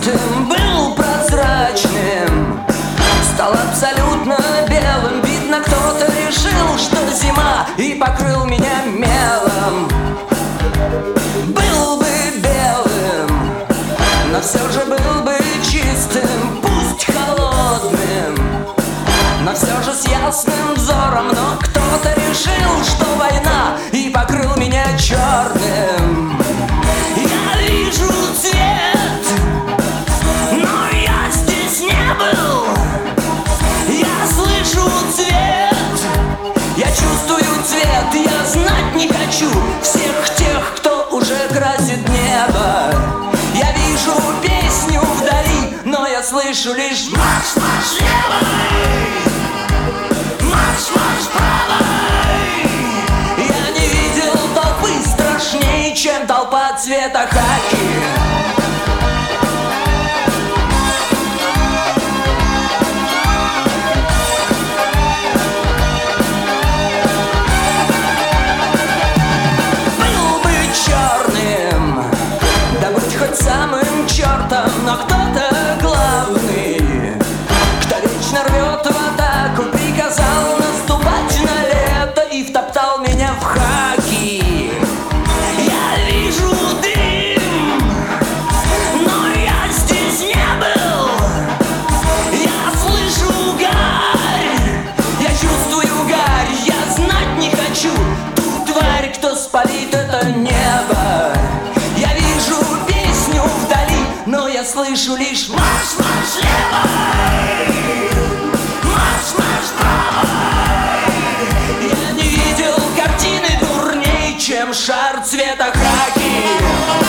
чистым, был прозрачным, стал абсолютно белым. Видно, кто-то решил, что зима, и покрыл меня мелом. Был бы белым, но все же был бы чистым, пусть холодным, но все же с ясным взором. Но кто-то решил, что война, и покрыл меня черным. Я вижу цвет, но я здесь не был. Я слышу цвет, я чувствую цвет. Я знать не хочу всех тех, кто уже красит небо. Я вижу песню вдали, но я слышу лишь марш, марш левый, марш, марш правый. Я не видел толпы страшнее, чем толпа цвета хаки. Был бы черным, да будь хоть самым чертом, но кто-то главный, кто вечно рвет в атаку, приказал наступать на лето и втоптал меня в хаки. Я вижу дым, но я здесь не был. Я слышу гарь, я чувствую гарь. Я знать не хочу ту тварь, кто спалит это небо. Я вижу песню вдали, но я слышу лишь марш, марш левый, марш, марш правый. Я не видел картины дурней, чем шар цвета хаки.